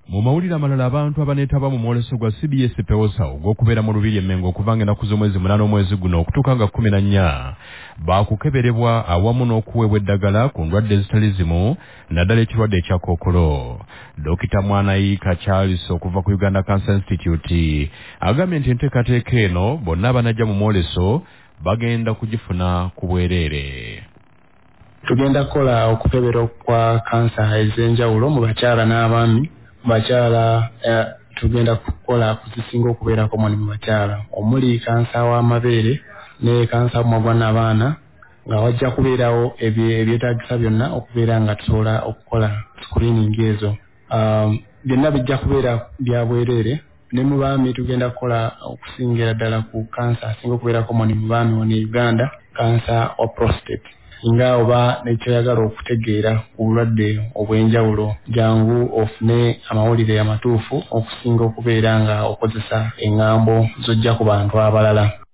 Mu mawulire amalala abantu abaneetaba mu mwoleso gwa CBS Pewosa ogw'okubeera mu Lubiri Emmengo okuva ng'ennaku z'omwezi 8 omwezi guno okutuuka nga 14 baakukeberebwa awamu n'okuweebwa eddagala ku ndwadde ezitali zimu naddala ekirwadde ekya Kkookolo. Dokita Mwanayiika Charles okuva ku Uganda Cancer Institute agambye nti enteekateeka eno bonna abanajja mu mwoleso bagenda kugifuna ku bwereere. Tugenda kukola okukebera kwa kansa ez'enjawulo mu bakyala n'abaami. Bakyala tugenda kukola kuzisinga okubeera komoni mu bakyala omuli kansa w'amabeere ne kansa w'omugwa abaana nga wajja kubeerawo ebyetaagisa byonna okubeera nga tusobola okukola screening ezo. Byonna bijja kubeera bya bwereere ne mu baami tugenda kukola okusingira ddala ku kansa asinga okubeera komoni mu baami wano Uganda, kansa wa prostate. Nga oba nekyoyagala okutegeera ku bulwadde obw'enjawulo jangu ofune amawulire amatuufu okusinga okubeera nga okozesa engambo zojja ku bantu abalala.